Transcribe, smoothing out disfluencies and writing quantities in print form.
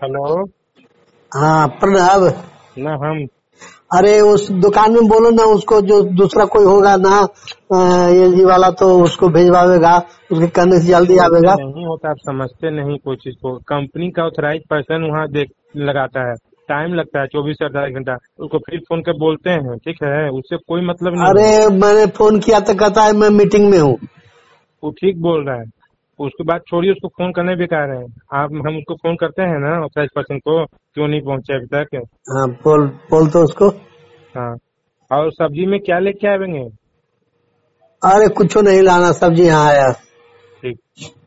Hello. हाँ प्रणव। ना हम अरे उस दुकान में बोलो ना उसको, जो दूसरा कोई होगा ना एलजी वाला, तो उसको भेजवाएगा, उसके कहने से जल्दी वैसे आवेगा। नहीं होता, आप समझते नहीं कोई चीज को। कंपनी का ऑथराइज पर्सन वहाँ देख लगाता है, टाइम लगता है 24 से 48 घंटा। उसको फिर फोन कर बोलते हैं, ठीक है, उससे कोई मतलब नहीं अरे है। मैंने फोन किया तो कहता है मैं मीटिंग में हूँ। वो ठीक बोल रहा है। उसके बाद छोड़िए, उसको फोन करने बेकार है। आप हम उसको फोन करते हैं ना ऑथराइज पर्सन को, क्यों नहीं पहुंचे अभी तक। हाँ बोल तो उसको। हाँ। और सब्जी में क्या लेके आएंगे? अरे कुछ नहीं लाना, सब्जी यहाँ आया। ठीक।